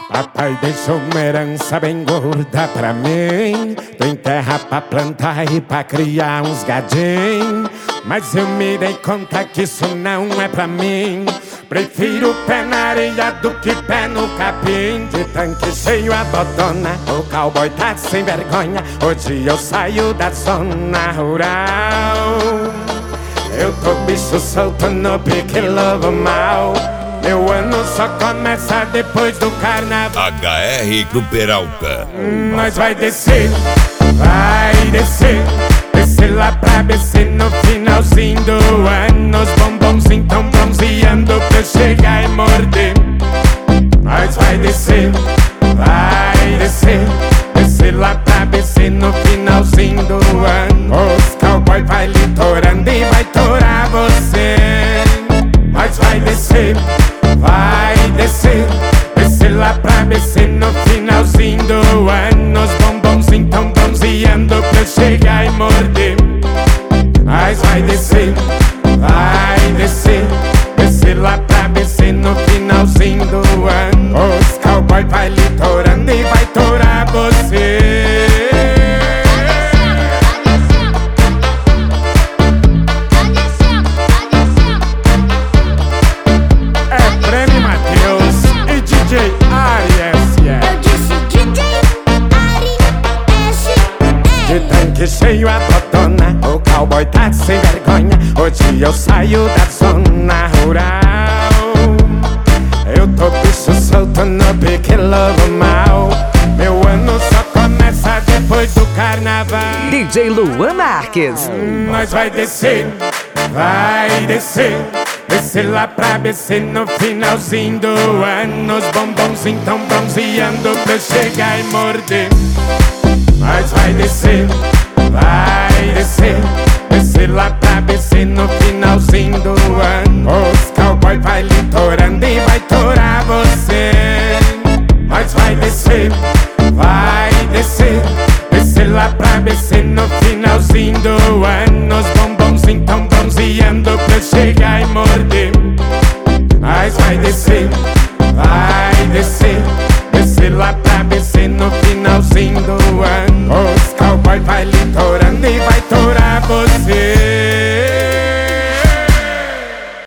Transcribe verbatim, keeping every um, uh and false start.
Papai deixou uma herança bem gorda pra mim. Tem terra pra plantar e pra criar uns gadinhos. Mas eu me dei conta que isso não é pra mim. Prefiro pé na areia do que pé no capim. De tanque cheio a botona, o cowboy tá sem vergonha. Hoje eu saio da zona rural. Eu tô bicho solto no pique lobo mal. Meu ano só começa depois do carnaval. H R do Peralta. Nós vai descer, vai descer. Descer lá pra B C no finalzinho do ano. Os bombons então bronzeando pra eu chegar e morder. Nós vai descer, vai descer. Descer lá pra B C no finalzinho do ano. Os cowboy vai litorando e vai torar você. Nós vai descer, vai descer. Descer lá pra B C no finalzinho do ano. Os bombons então bronzeando pra eu chegar e morder. Nós vai descer, vai descer. Descer lá pra B C no finalzinho do ano. Os cowboy vai litorando e vai torar você. Que cheio a botona, o cowboy tá sem vergonha. Hoje eu saio da zona rural. Eu tô bicho solto no pique lobo mal. Meu ano só começa depois do carnaval. D J Luan Marques. Nós vai descer, vai descer. Descer lá pra B C no finalzinho do ano. Os bombons então bronzeando pra eu chegar e morder. Nós vai descer, vai descer. Descer lá pra B C no finalzinho do ano. Os cowboy vai litorando e vai torar você. Nós vai descer, vai descer. Descer lá pra B C no finalzinho do ano. Os bombons então bronzeando pra eu chegar e morder. Nós vai descer, vai descer. Descer lá pra B C no